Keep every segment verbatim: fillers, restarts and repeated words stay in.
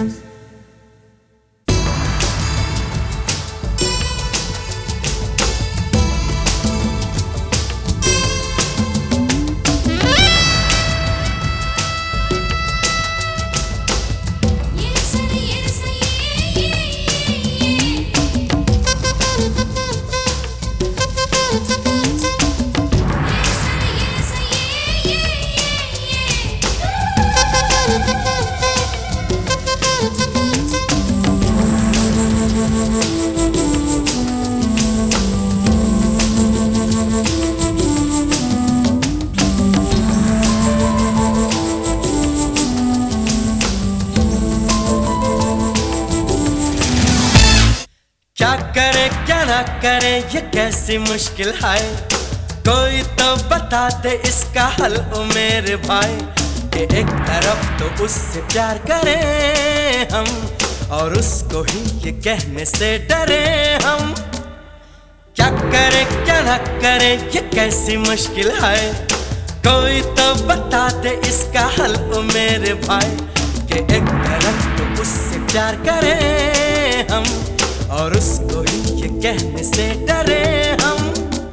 क्या करे क्या ना करे ये कैसी मुश्किल है, कोई तो बता दे इसका हल ओ मेरे भाई। कि एक तरफ तो उससे प्यार करें हम और उसको ही ये कहने से डरे हम। क्या करे क्या ना करे ये कैसी मुश्किल है, कोई तो बता दे इसका हल ओ मेरे भाई। कि एक तरफ तो उससे प्यार करें हम और उसको ही ये कहने से डरे हम।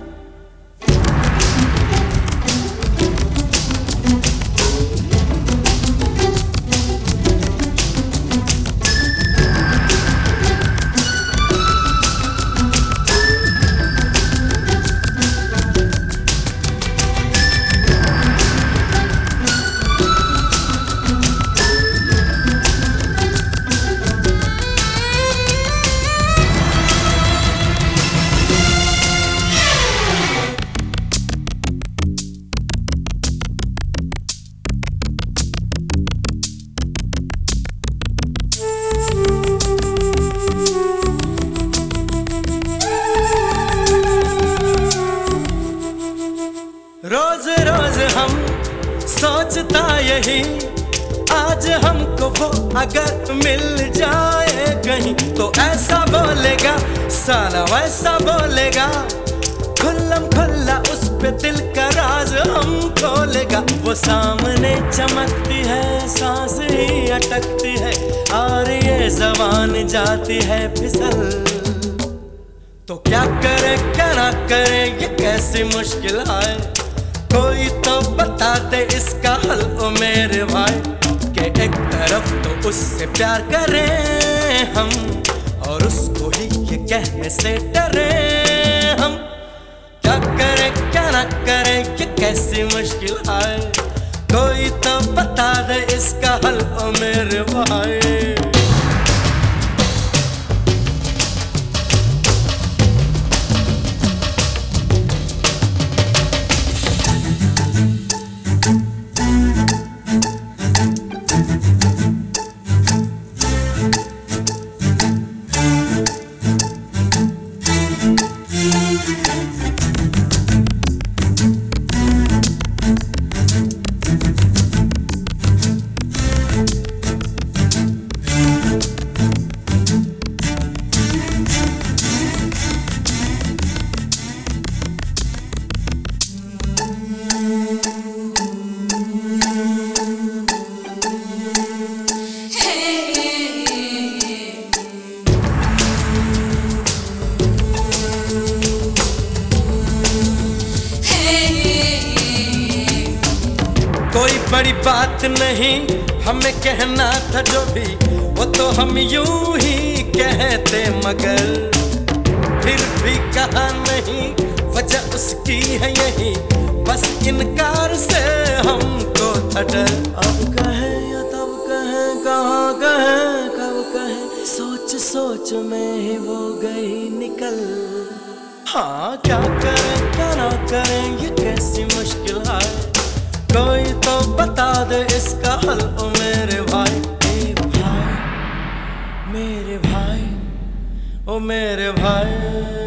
रोज रोज हम सोचता यही, आज हमको वो अगर मिल जाए कहीं तो ऐसा बोलेगा, साला वैसा बोलेगा, खुल्लम खुल्ला उस पे दिल का राज हम खोलेगा। वो सामने चमकती है, सांस ही अटकती है और ये ज़बान जाती है फिसल। तो क्या करे क्या ना करे ये कैसी मुश्किल है, कोई तो बता दे इसका हल ओ मेरे भाई। कि एक तरफ तो उससे प्यार करें हम और उसको ही ये कहने से डरे हम। क्या करे क्या ना करे ये कैसी मुश्किल है, कोई तो बता दे इसका हल ओ मेरे भाई। कोई बड़ी बात नहीं हमें कहना था जो भी, वो तो हम यूं ही कहते मगर फिर भी कहा नहीं, वजह उसकी है यही, बस इनकार से हमको था डर। अब कहे या तब कहे, कहाँ कहे कब कहे, सोच सोच में ही वो गई निकल। हाँ क्या करें क्या ना करें ये कैसी मुश्किल है, कोई तो बता दे इसका हल ओ मेरे भाई। ए भाई मेरे भाई ओ मेरे भाई।